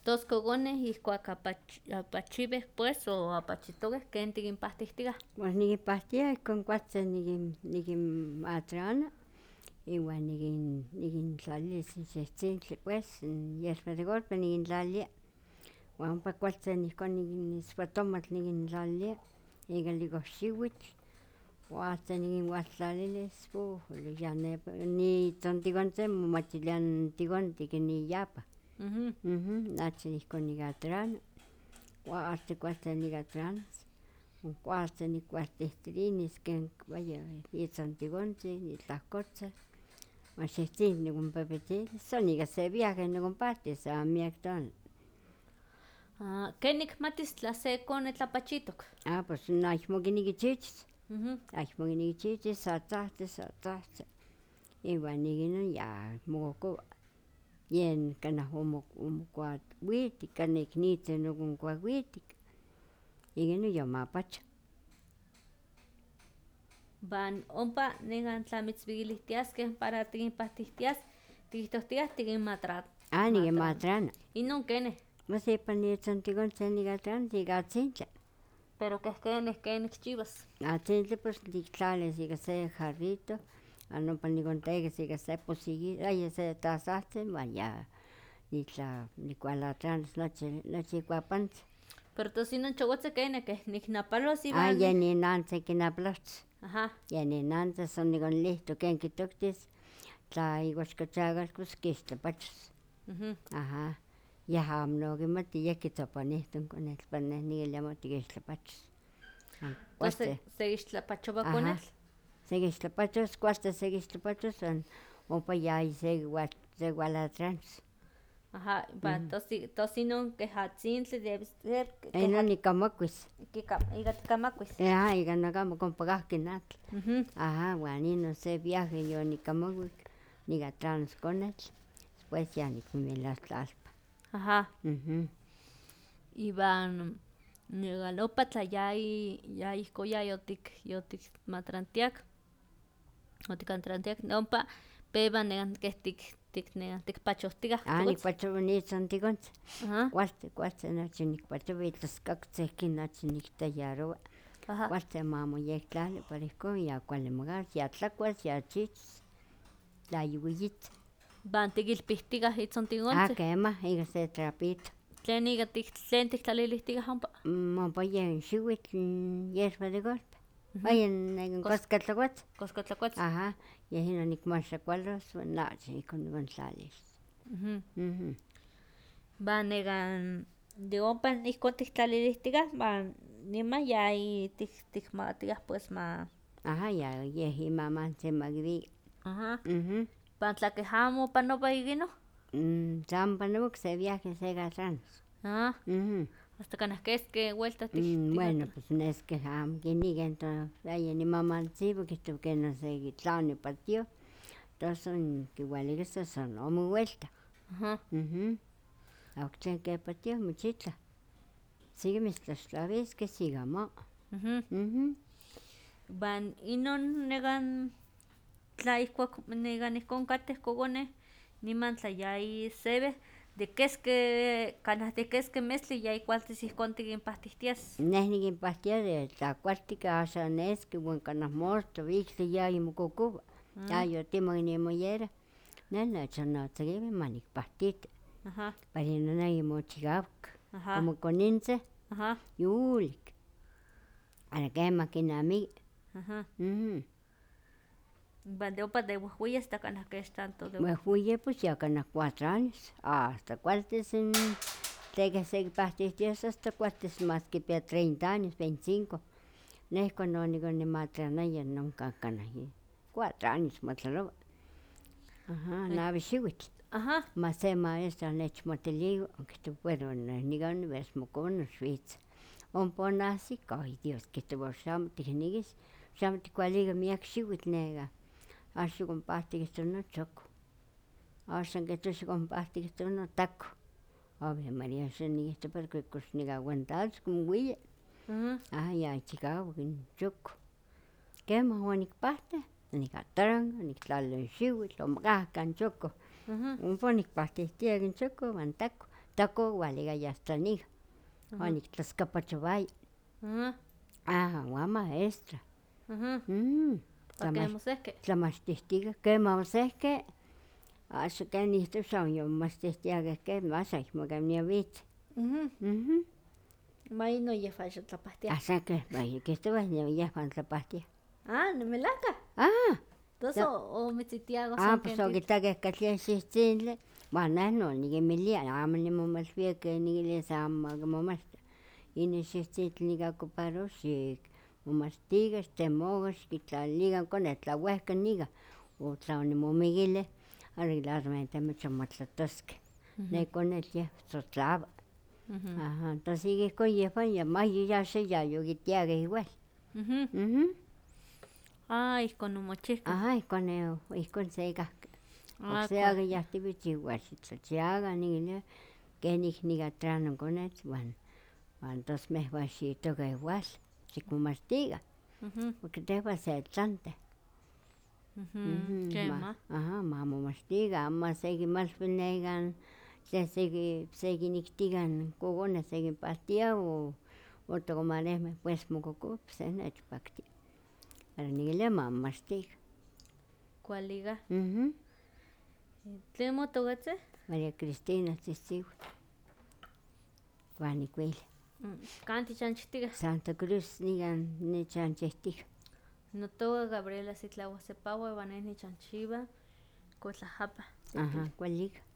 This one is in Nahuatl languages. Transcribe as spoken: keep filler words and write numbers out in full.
Tos kokoneh ihkuak apach apachiweh pues o apachitokeh ken tikinpahtihtikah. Pues nikinpahtia ihkon kualtzin nikin nikinmatrana iwan nikin nikintlalilis in xehtzintli pues n yeswa de golpe nikintlalia wan ompa kualtzin ihkon iswatomatl nikintlalilia ika likolxiwitl kualtzin nikinwaltlalilis ujole ya nepa nitzontikontzin momachilia n tikonti ken iyapa, nochi ihkon nikatrana kualtzin kualtzin nikatranas kualtzin nikualtihtilinis ken vaya itzontikontzin itlahkotzin wan xehtzintli nikonpepetzilis son ika se viaje nikonpahtis amo miak tonali. Ah, ken nikmatis tla se konetl apachitok. Ah pues ayekmo kineki chichis, ayekmo kineki chichis sa tzahtzi sa tzahtzi iwan ik inon ya mokokowa yen kanah omo omokuawitik kanah iknitzin okonkuawitik ika inon yomapacho. Van ompa nekan tla mitzwikilihtiaskeh para tikinpahtihtias tikihtohtiah tikinmatra Ah nikinmatrana. inon keneh. Pues ipan itzontikontzin nikatranas ika atzintli. Pero keh kenih ken nikchiwas. Atzintli pues tiktlalis ika se jarrito wan ompa nikontekis ika se pocilli ay se tazahtzin wan ya itlah nikualatranas nochi nochi ikuapantzin. Pero tos inon chokotzi kenih keh niknapalos Ah iwan yen ninantzi kinapalohtos, aha. yen ninantzi son nikonilihtok ken kitoktis tla ikoxkotzakatl pues kixtlapachos, aha yeh amo nokimati yeh kitzoponihtok konetl pero neh nikilia amo tikixtlapachos. Tos sekixtlapachowa Aha. konetl. Sekixtlapachos kualtzin sekixtlapachos wan ompa yayi sekiwal sekiwalatranas. Aha, va tos i- tos inon keh atzintli debe ser keh Inon nikamakuis. kika ika tikamakuis. Aha ika nokamo ompa kahki n atl, Ujú. aha wan inon se viaje yonikamakuik nikatranas konetl después ya nikmimilia tlalpa. Aha. Ujú. Iwan nekan ompa tla yayi yayihko yayotik yotikmatrantiak otikantrantiak ompa pewa nekan keh tik tik nekan tikpachohtikah. Ah chokotzi. nikpachowa nitzontikontzin Aha. kualtzin kualtzin nochi nikpachowa itlaskatzin nochi niktallarowa Aha. kualtzin ma moyektlali para ihkon ya kuali mokauas ya tlakuas ya chichis tla yiwiyitzin. Van tikilpihtikah Ah itzontikontzin. kemah ika se trapito. Tlen ika tik tlen tiktlalilihtikah ompa. Mm, ompa yen xiwitl n yeswa de golpe, vaya nekan coscatlakuatzin. Coscotlakuatzin. Aha yeh inon nikmoxakualos wan nochi ihkon nikontlalilis. Ujú. Ujú. Va nekan de ompa ihkon tiktlalilihtikah van niman yayi tik tikmakatiah pues ma. Aha ya yeh imamantzin ma kiwika. Aha. Ujú. Van tla keh amo panowa ik inon. Mm, tlamo panowa okse viaje sekatranas. Ah, Ujú. hasta kanah keski welta tik. Mm, bueno pues nes keh amo kinika enton vaya nimamantzin kihtowa kenon sekitlani patioh tos son kiwalikisto son ome welta. Aha. Ujú. Amo tlen ke patioh nochi itlah. Siki mitztlaxtlawiskeh siki amo. Ujú. Ujú. Van inon nekan tla ihkuak nekan ihkon kateh kokoneh niman tla yayi seweh de keski kanah de keski mestli yayi kualtis ihkon tikinpahtihtias. Neh nikinpahtia de tlakualtik axan neski wan kanah mostla iktli yayi mokokowa yayotimok nimuyera neh nechonotzakiweh manikpahtiti Aha. para inon ayimochikawak Aha. como konintzeh Aha. yulik para kemah kinamiki. Aha. Ujú. Van de ompa de wehweyi asta kanah kech tanto de Wehweyi pues ya kanah cuatro años hasta kualtis n tlen keh sekipahtihtias hasta kualtis mas kipia treinta años, veinticinco. Neh ihkon onikonnimatranaya nonka kanah cuatro años motlalowa. Aha nawi xiwitl. Aha. Ma se maestra nechmotiliwa okihtowa bueno neh nikan niuelis mokowa noxwitz. Ompa onahsik ay dios kihtowa axamo tiknekis xamo tikualika miak xiwitl nekan axan xikonpahti kihtowa nochokoj, axan kihtowa xikonpahti kihtowa notakoh, ave maría axan nikihtowa pero kox nikaguantaros como uiyi. Ujú. Ah ya chikawak n chokoj. Kemah onikpahtih nikatranka niktlali n xiwitl omokahka n chokoj Ujú. ompa onikpahtihtiak n chokoj wan takoh taco waliga yastaniga. Onik tlaskapachowaya. Ajá. Ah, wa maestra. Ajá. Mm. ¿Para qué mosehke? Tlamachtihtiga quema osehke. Axan ken ihtoxan yomomachtihtihakeh quema axan ayekmo kemia witz. Mhm. Mhm. Ma ino yehwan xotlapahtiah. Axan keh kihtowah yehwan tlapahtiah. Ah, nimelahka. Ah. Tos omitzitiago Ah, pues okitakeh katleh xihtzintle, wan neh no nikinmilia amo nimomalwia ken nikilia sa amo ma kimomachti. Inin xihtzihtli nika ocuparowa xikmomachtikan, xtemokan, xkitlalilikan koneh tla wehka nika o tla onimomikilih arreglarmente motlahttoskeh. Ne konetl yeh totlawa. Aha, tos ika ihkon yehwan mayi axan yayokitiakeh igual. Mhm. Mhm. Ah, ihkon omochihkeh. Aha, ihkon ne ihkon sekahki. Ah, Okse akiyahtiwitz igual xitlachiaka nikilia kenik nika trano konetl wan wan tos mehwan xiitokah igual xikmomachtikan Mhm. porque tehwan setlanteh. Mhm. Kemah. Aha, ma momachtikan amo masekinmalui nekan tlen seki sekiniktikan kokoneh sekinpahtia o o tocomarehmeh pues mokokoh pues se nechpaktia, pero nikilia ma momachtikan. Kualiga. Mhm. ¿Tlen motokatzin? María Cristina tzihtzihua. Wan nikuilia. ¿Kan tichanchihtikeh? Santa Cruz nikan nichanchihtika. Notoka Gabriela Sitlawa Sepawa iwan neh nichanchiwa Cotlahapa. Aha, kualika.